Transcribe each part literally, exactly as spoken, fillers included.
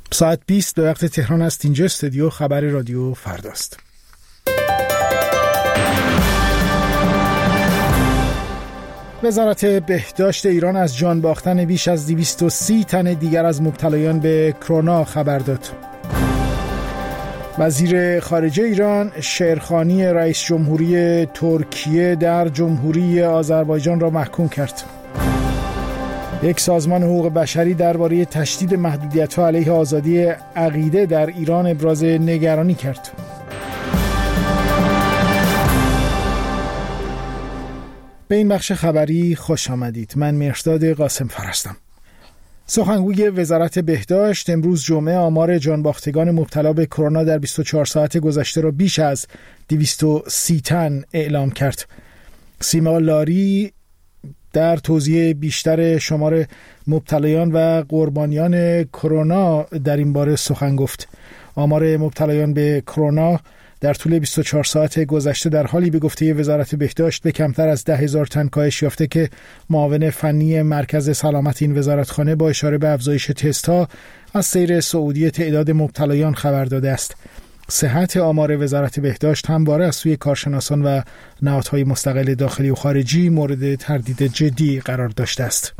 ساعت بیست به وقت تهران است. اینجا استودیو خبر رادیو فرداست. وزارت بهداشت ایران از جان باختن بیش از دویست و سی تن دیگر از مبتلایان به کرونا خبر داد. وزیر خارجه ایران شیرخانی رئیس جمهوری ترکیه در جمهوری آذربایجان را محکوم کرد. یک سازمان حقوق بشری درباره تشدید محدودیت‌ها علیه آزادی عقیده در ایران ابراز نگرانی کرد. به این بخش خبری خوش آمدید. من مهرداد قاسم فر هستم. سخنگوی وزارت بهداشت امروز جمعه آمار جانباختگان مبتلا به کرونا در بیست و چهار ساعت گذشته را بیش از دویست و سی تن اعلام کرد. سیما لاری در توضیح بیشتر شمار مبتلایان و قربانیان کرونا در این باره سخن گفت. آمار مبتلایان به کرونا در طول بیست و چهار ساعت گذشته در حالی به گفته وزارت بهداشت به کمتر از ده هزار تن کاهش یافته که معاون فنی مرکز سلامت این وزارتخانه با اشاره به افزایش تست‌ها از سیر صعودی تعداد مبتلایان خبر داده است. صحت آمار وزارت بهداشت همواره از سوی کارشناسان و نهادهای مستقل داخلی و خارجی مورد تردید جدی قرار داشته است.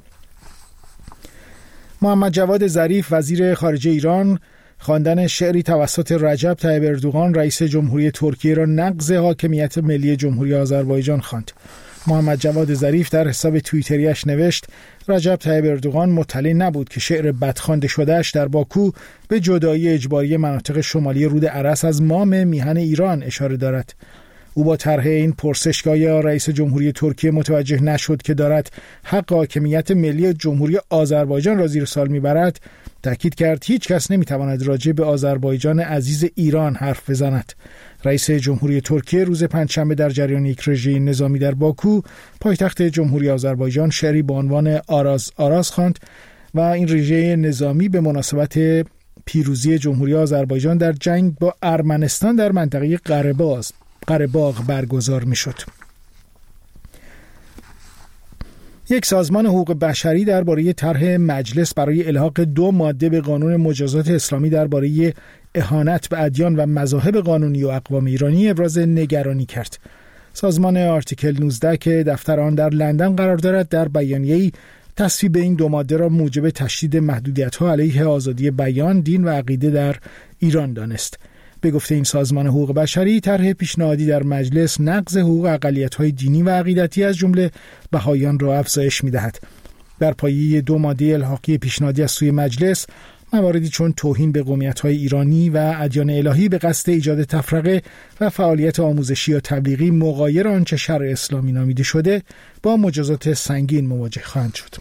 محمد جواد ظریف وزیر خارجه ایران خواندن شعری توسط رجب طیب اردوغان رئیس جمهوری ترکیه را نقض حاکمیت ملی جمهوری آذربایجان خواند. محمد جواد ظریف در حساب توییتریش نوشت رجب طیب اردوغان مطلع نبود که شعر بدخوانده شدهش در باکو به جدایی اجباری مناطق شمالی رود ارس از مام میهن ایران اشاره دارد. او با طرح این پرسش که آیا رئیس جمهوری ترکیه متوجه نشد که دارد حق حاکمیت ملی جمهوری آذربایجان را زیر سوال میبرد، تأکید کرد هیچ کس نمیتواند راجع به آذربایجان عزیز ایران حرف بزند. رئیس جمهوری ترکیه روز پنجشنبه در جریان یک رژه نظامی در باکو پایتخت جمهوری آذربایجان شعری با عنوان آراز آراز خواند و این رژه نظامی به مناسبت پیروزی جمهوری آذربایجان در جنگ با ارمنستان در منطقه قره باغ برگزار میشد. یک سازمان حقوق بشری درباره طرح مجلس برای الحاق دو ماده به قانون مجازات اسلامی درباره اهانت به ادیان و مذاهب قانونی و اقوام ایرانی ابراز نگرانی کرد. سازمان آرتیکل نوزده که دفتر آن در لندن قرار دارد در بیانیه‌ای تصویب این دو ماده را موجب تشدید محدودیت‌ها علیه آزادی بیان، دین و عقیده در ایران دانست. به گفته این سازمان حقوق بشری طرح پیشنهادی در مجلس نقض حقوق اقلیت‌های دینی و عقیدتی از جمله بهائیان را افزایش می‌دهد. در پایه دو ماده الحاقی پیشنهادی از سوی مجلس مواردی چون توهین به قومیت‌های ایرانی و ادیان الهی به قصد ایجاد تفرقه و فعالیت آموزشی یا تبلیغی مغایر آنچه شرع اسلامی نامیده شده با مجازات سنگین مواجه خواهند شد.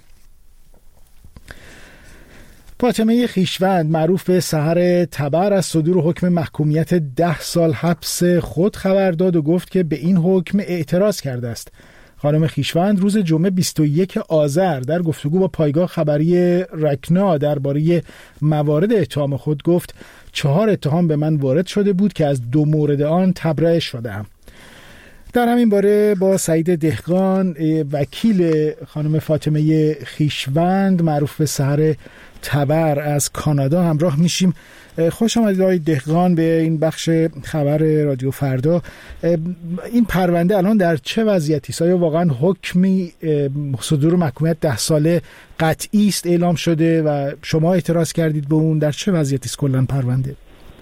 فاطمه خویشوند معروف به سحر تبر از صدور حکم محکومیت ده سال حبس خود خبر داد و گفت که به این حکم اعتراض کرده است. خانم خویشوند روز جمعه بیست و یک آذر در گفتگو با پایگاه خبری رکنا درباره موارد اتهام خود گفت چهار اتهام به من وارد شده بود که از دو مورد آن تبرئه شده‌ام. در همین باره با سعید دهقان وکیل خانم فاطمه خویشوند معروف به سحر تبر از کانادا همراه میشیم. خوش آمدید آقای دهقان به این بخش خبر رادیو فردا. این پرونده الان در چه وضعیتی است؟ آیا واقعا حکمی صدور محکومیت ده ساله قطعی است اعلام شده و شما اعتراض کردید به اون؟ در چه وضعیتی است کلا پرونده؟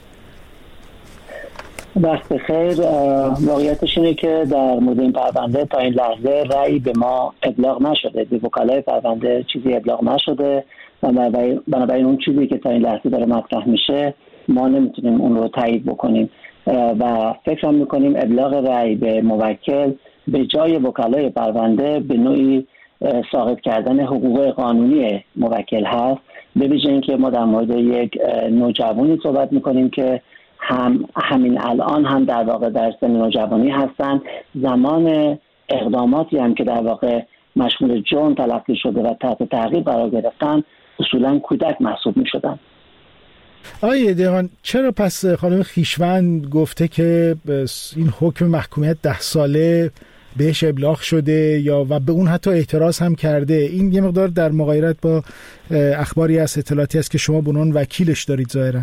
وقت بخیر. واقعیتش اینه که در مورد این پرونده تا این لحظه رأی به ما ابلاغ نشده، به وکلای پرونده چیزی ابلاغ نشده و بنابراین اون چیزی که تا این لحظه داره مطرح میشه ما نمیتونیم اون رو تایید بکنیم و فکر میکنیم ابلاغ رأی به موکل به جای وکلای پرونده به نوعی ساقط کردن حقوق قانونی موکل هست، به ویژه اینکه ما در مورد یک نوجوانی صحبت میکنیم که هم همین الان هم در واقع در سن نوجوانی هستن، زمان اقداماتی هم که در واقع مشمول جرم تلقی شده و تحت تعقیب قرار گرفتن اصولا کودک محسوب می شدن. آقای دهقان چرا پس خانم خویشوند گفته که این حکم محکومیت ده ساله بهش ابلاغ شده یا و به اون حتی اعتراض هم کرده. این یه مقدار در مغایرت با اخباری از اطلاعاتی است که شما به عنوان وکیلش دارید ظاهرا.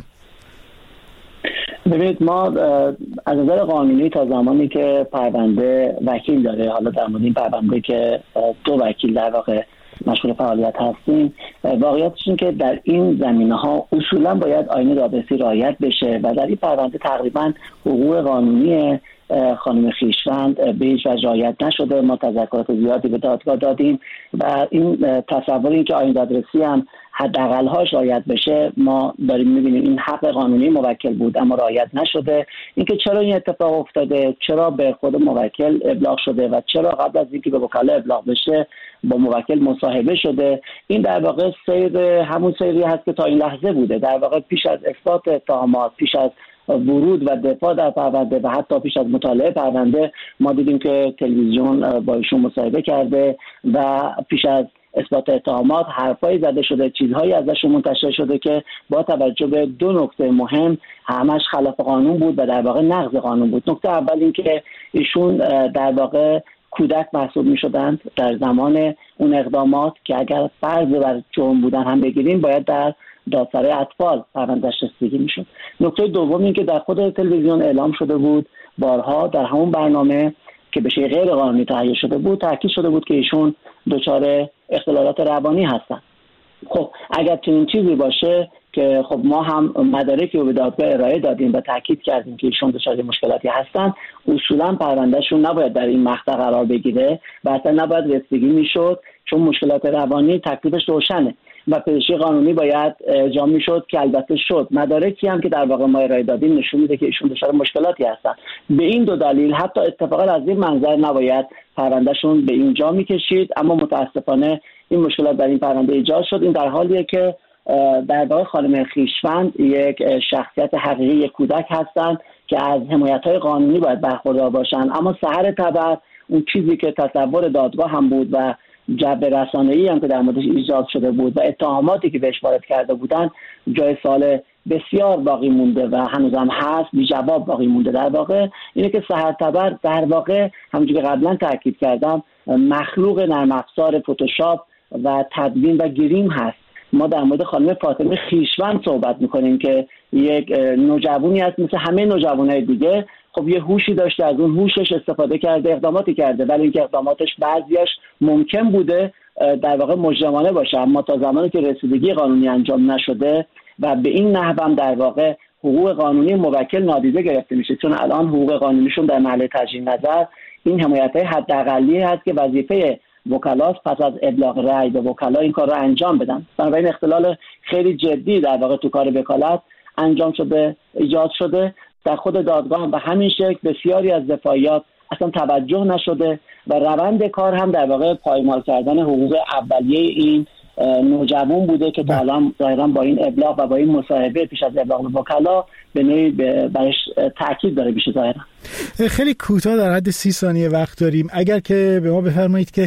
ببینید، ما از نظر قانونی تا زمانی که پرونده وکیل داره، حالا در مورد این پرونده که دو وکیل در واقع مشغول فعالیت هستیم، واقعیتش این که در این زمینه‌ها اصولا باید آیین دادرسی رعایت بشه و در این پرونده تقریبا حقوق قانونی خانم خویشوند به هیچ وجه رعایت نشده. ما تذکرات زیادی به دادگاه دادیم و این تصور این که آیین دادرسی هم حداقل‌هاش رعایت بشه، ما داریم می‌بینیم این حق قانونی موکل بود اما رعایت نشده. اینکه چرا این اتفاق افتاده، چرا به خود موکل ابلاغ شده و چرا قبل از اینکه به وکلا ابلاغ بشه با موکل مصاحبه شده، این در واقع سیر همون سیری هست که تا این لحظه بوده. در واقع پیش از اثبات اتهامات، پیش از ورود و دفاع در پرونده و حتی پیش از مطالعه پرونده، ما دیدیم که تلویزیون با ایشون مصاحبه کرده و پیش از اثبات اتهامات حرفایی زده شده، چیزهایی ازشون منتشر شده که با توجه به دو نکته مهم همش خلاف قانون بود و در واقع نقض قانون بود. نکته اول این که ایشون در واقع کودک محسوب می شدند در زمان اون اقدامات که اگر فرض بر جرم بودن هم بگیریم باید در دادسرای اطفال پروندهش رسیدگی می شد. نکته دوم این که در خود تلویزیون اعلام شده بود بارها در همون برنامه که به شکل غیر قانونی تهیه شده بود تاکید شده بود که ایشون دچار اختلالات روانی هستن. خب اگر چنین چیزی باشه که خب ما هم مدارکی رو به دادگاه ارائه دادیم و تاکید کردیم که ایشون دچار مشکلاتی هستن، اصولا پروندهشون نباید در این مقطع قرار بگیره و اصلا نباید رسیدگی میشد، چون مشکلات روانی تکلیفش روشنه و پزشکی قانونی باید اجرا میشد که البته شد. مدارکی هم که در واقع ما ارائه دادیم نشون میده که ایشون دچار مشکلاتی هستن. به این دو دلیل حتی اتفاقا از این منظر نباید پروندهشون به اینجا میکشید، اما متاسفانه این مشکلات در این پرونده ایجاد شد. این در حالیه که در واقع خانم خویشوند یک شخصیت حقیقی، یک کودک هستند که از حمایت‌های قانونی باید برخوردار باشن، اما سحر تبر اون چیزی که تصور دادگاه هم بود و جو رسانه‌ای هم که در موردش ایجاد شده بود و اتهاماتی که بهش وارد کرده بودن جای سوال بسیار باقی مونده و هنوزم هست، بی جواب باقی مونده. در واقع اینه که سحر تبر در واقع همونجوری که قبلا تاکید کردم مخلوق نرم افزار فتوشاپ و تدوین و گریم هست. ما در مورد خانم فاطمه خویشوند صحبت میکنیم که یک نوجوانی هست مثل همه نوجوانای دیگه، خب یه هوشی داشته، از اون هوشش استفاده کرده، اقداماتی کرده، ولی اینکه اقداماتش بعضیاش ممکن بوده در واقع مجرمانه باشه، اما تا زمانی که رسیدگی قانونی انجام نشده و به این نحو هم در واقع حقوق قانونی موکل نادیده گرفته میشه، چون الان حقوق قانونیشون در محل تجدید نظر این حمایت‌های حداقلی هست که وظیفه وکلاست پس از ابلاغ رأی به وکلا این کار رو انجام بدن. بنابراین اختلال خیلی جدی در واقع تو کار وکالت انجام شده، ایجاد شده. در خود دادگاه هم به همین شکل بسیاری از دفاعیات اصلا توجه نشده و روند کار هم در واقع پایمال کردن حقوق اولیه این نوجوان بوده که تا الان ظاهرا با این ابلاغ و با این مصاحبه پیش از ابلاغ به وکلا به نوعی برش تاکید داره میشه. ظاهرا خیلی کوتاه در حد سی ثانیه وقت داریم، اگر که به ما بفرمایید که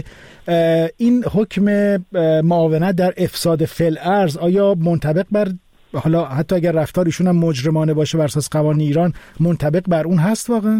این حکم معاونت در افساد فی‌الارض آیا منطبق بر، حالا حتی اگر رفتار ایشون هم مجرمانه باشه بر اساس قوانین ایران، منطبق بر اون هست واقعا؟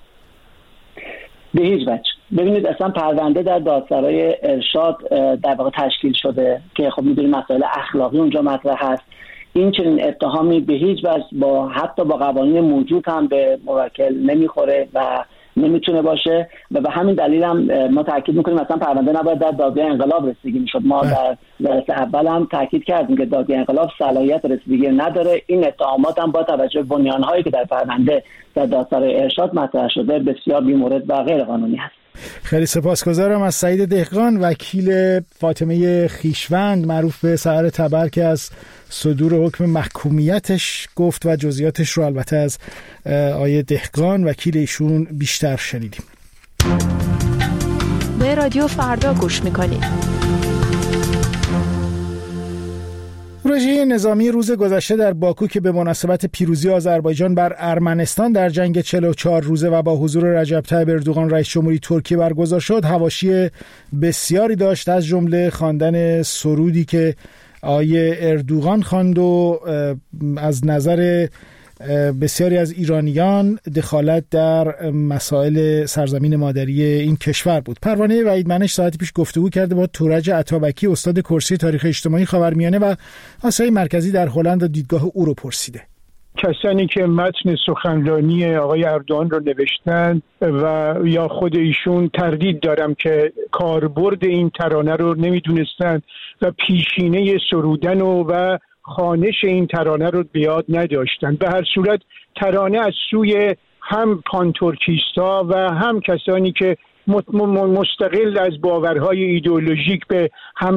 به هیچ وجه. ببینید اصلا پرونده در دادسرای ارشاد در واقع تشکیل شده که خب می‌دونید مسائل اخلاقی اونجا مطرح هست. این چنین اتهامی به هیچ وجه با حتی با قوانین موجود هم به موکل نمیخوره و نمیتونه باشه و به همین دلیل هم ما تاکید میکنیم مثلا پرونده نباید در دادگاه انقلاب رسیدگی میشد. ما در جلسه اول هم تاکید کردیم که دادگاه انقلاب صلاحیت رسیدگی نداره. این اتهامات هم با توجه به بنیان‌هایی که در پرونده در دادسرای ارشاد مطرح شده بسیار بی‌مورد و غیر قانونی هست. خیلی سپاسگزارم از سعید دهقان، وکیل فاطمه خویشوند معروف به سحر تبر، که از صدور حکم محکومیتش گفت و جزئیاتش رو البته از آیه دهقان وکیل ایشون بیشتر شنیدیم. به رادیو فردا گوش میکنید. پروژه نظامی روز گذشته در باکو که به مناسبت پیروزی آذربایجان بر ارمنستان در جنگ چهل و چهار روزه و با حضور رجب طیب اردوغان رئیس جمهوری ترکیه برگزار شد، حواشی بسیاری داشت، از جمله خواندن سرودی که آیه اردوغان خواند و از نظر بسیاری از ایرانیان دخالت در مسائل سرزمین مادری این کشور بود. پروانه وحید منش ساعتی پیش گفتگو کرده با تورج عطابکی، استاد کرسی تاریخ اجتماعی خاورمیانه و آسیای مرکزی در هلند و دیدگاه او رو پرسیده. کسانی که متن سخنرانی آقای اردوغان رو نوشتن و یا خود ایشون تردید دارم که کاربرد این ترانه رو نمیدونستن و پیشینه سرودن و, و خوانش این ترانه رو به یاد نداشتن. به هر صورت ترانه از سوی هم پانتورکیستا و هم کسانی که مستقل از باورهای ایدئولوژیک به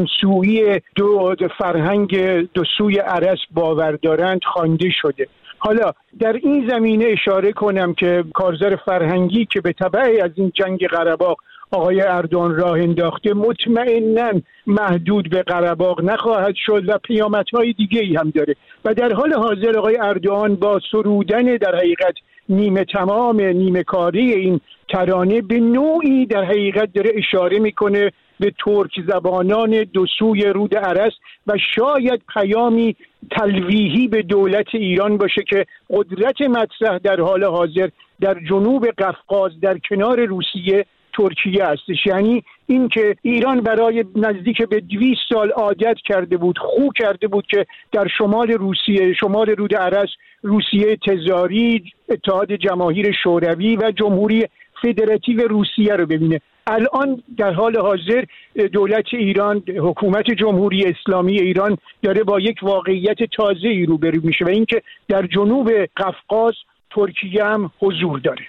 همسویی دو فرهنگ دو سوی ارس باور دارند خوانده شده. حالا در این زمینه اشاره کنم که کارزار فرهنگی که به تبع از این جنگ قره‌باغ آقای اردوغان راه انداخته مطمئناً محدود به قره‌باغ نخواهد شد و پیامدهای دیگه‌ای هم داره و در حال حاضر آقای اردوغان با سرودن در حقیقت نیمه تمام نیمه کاری این ترانه به نوعی در حقیقت داره اشاره میکنه به ترک زبانان دو سوی رود ارس و شاید پیامی تلویحی به دولت ایران باشه که قدرت مطرح در حال حاضر در جنوب قفقاز در کنار روسیه ترکیه هستش. یعنی این که ایران برای نزدیک به دویست سال عادت کرده بود، خو کرده بود که در شمال روسیه، شمال رود ارس، روسیه تزاری، اتحاد جماهیر شوروی و جمهوری فدراتیو روسیه رو ببینه. الان در حال حاضر دولت ایران، حکومت جمهوری اسلامی ایران داره با یک واقعیت تازه‌ای روبرو میشه و اینکه در جنوب قفقاز ترکیه هم حضور داره.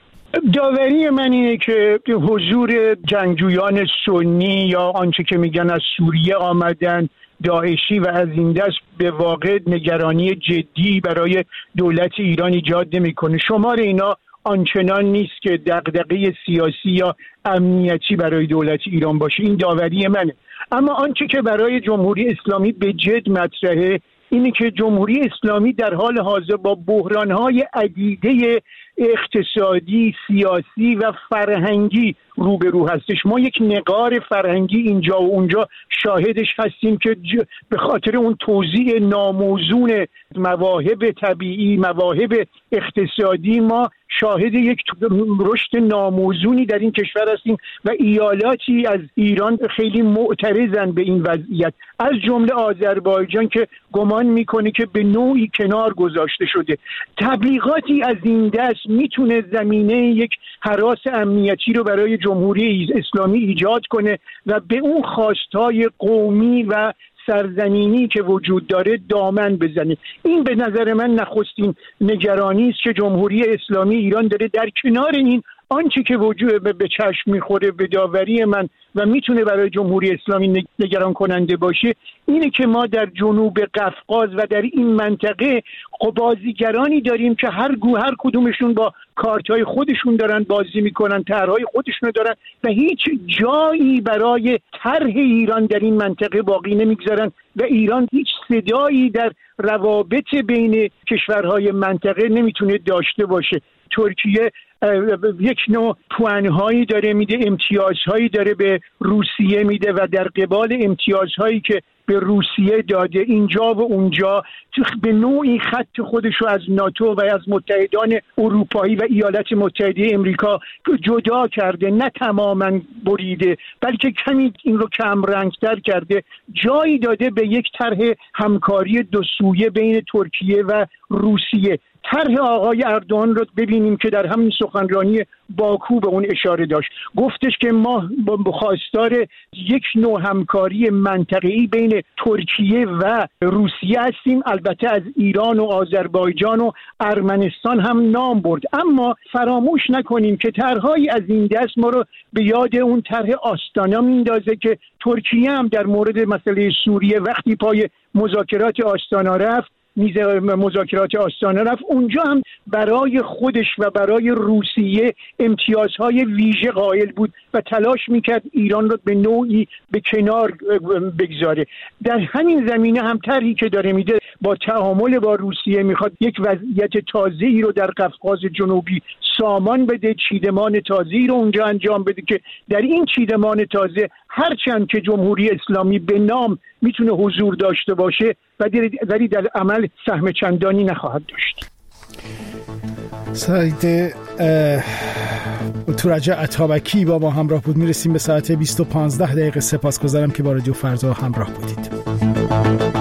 داوری من اینه که حضور جنگجویان سنی یا آنچه که میگن از سوریه آمدن داعشی و از این دست به واقع نگرانی جدی برای دولت ایران ایجاد نمیکنه. شمار اینا آنچنان نیست که دغدغه سیاسی یا امنیتی برای دولت ایران باشه. این داوری منه. اما آنچه که برای جمهوری اسلامی به جد مطرحه اینه که جمهوری اسلامی در حال حاضر با بحران‌های عدیده اقتصادی، سیاسی و فرهنگی روبرو هستش. ما یک نقار فرهنگی اینجا و اونجا شاهدش هستیم که به خاطر اون توزیع ناموزون مواهب طبیعی، مواهب اقتصادی ما شاهد یک رشد ناموزونی در این کشور هستیم و ایالاتی از ایران خیلی معترضن به این وضعیت، از جمله آذربایجان که گمان میکنه که به نوعی کنار گذاشته شده. تبلیغاتی از این دست میتونه زمینه یک هراس امنیتی رو برای جمهوری اسلامی ایجاد کنه و به اون خواستهای قومی و سرزمینی که وجود داره دامن بزنه. این به نظر من نخستین نگرانی است که جمهوری اسلامی ایران داره در کنار این آنچه که وجود به چشم میخوره به داوری من و میتونه برای جمهوری اسلامی نگران کننده باشه اینه که ما در جنوب قفقاز و در این منطقه بازیگرانی داریم که هر گو هر کدومشون با کارت‌های خودشون دارن بازی میکنن، طرح‌های خودشون دارن و هیچ جایی برای طرح ایران در این منطقه باقی نمیگذارن و ایران هیچ صدایی در روابط بین کشورهای منطقه نمیتونه داشته باشه. ترکیه یک نوع پوانهایی داره میده، امتیازهایی داره به روسیه میده و در قبال امتیازهایی که به روسیه داده اینجا و اونجا به نوعی خط خودش رو از ناتو و از متحدان اروپایی و ایالات متحده امریکا جدا کرده، نه تماما بریده بلکه کمی این رو کم رنگتر کرده، جایی داده به یک طرح همکاری دو سویه بین ترکیه و روسیه. طرح آقای اردوغان رو ببینیم که در همین سخنرانی باکو به اون اشاره داشت، گفتش که ما خواستار یک نوع همکاری منطقه‌ای بین ترکیه و روسیه هستیم، البته از ایران و آذربایجان و ارمنستان هم نام برد، اما فراموش نکنیم که طرح‌های از این دست ما رو به یاد اون طرح آستانا میندازه که ترکیه هم در مورد مسئله سوریه وقتی پای مذاکرات آستانا رفت میز مذاکرات آستانا رفت اونجا هم برای خودش و برای روسیه امتیازهای ویژه قائل بود و تلاش میکرد ایران رو به نوعی به کنار بگذاره. در همین زمینه هم طرحی که داره میده با تعامل با روسیه میخواد یک وضعیت تازه‌ای رو در قفقاز جنوبی سامان بده، چیدمان تازه‌ای رو اونجا انجام بده که در این چیدمان تازه هرچند که جمهوری اسلامی به نام میتونه حضور داشته باشه ولی در عمل سهم چندانی نخواهد داشت. سعید تورج عطابکی با ما همراه بود. میرسیم به ساعت بیست و پانزده دقیقه. سپاسگزارم که با رادیو فردا همراه بودید.